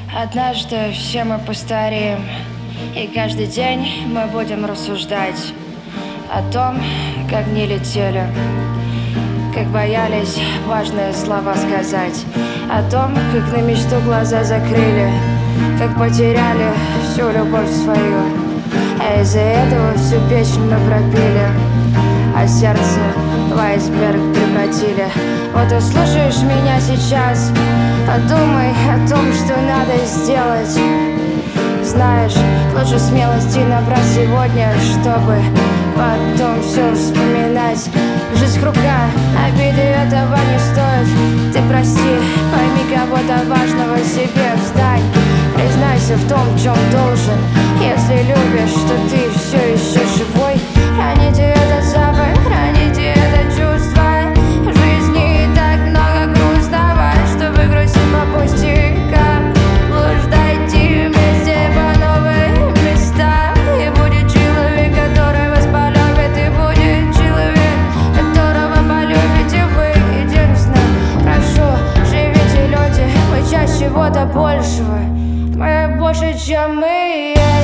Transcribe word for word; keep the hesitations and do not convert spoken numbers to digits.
Однажды все мы постареем, и каждый день мы будем рассуждать о том, как не летели, как боялись важные слова сказать, о том, как на мечту глаза закрыли, как потеряли всю любовь свою, а из-за этого всю песнь мы пропили, а сердце в айсберг превратили. Вот и слушаешь меня сейчас, подумай о том, что надо сделать. Знаешь, лучше смелости набрать сегодня, чтобы потом все вспоминать. Жизнь круга, обиды этого не стоит. Ты прости, пойми кого-то важного себе, встань. Признайся в том, в чем должен. Если любишь, что ты все еще живой, храните этот запах, храните это чувство. В жизни и так много грустного, чтобы грустить по пустякам. Блуждайте вместе по новым местам, и будет человек, который вас полюбит, и будет человек, которого полюбите вы. Единственное, прошу, живите, люди, мы часть чего-то большего. Мы больше, чем мы.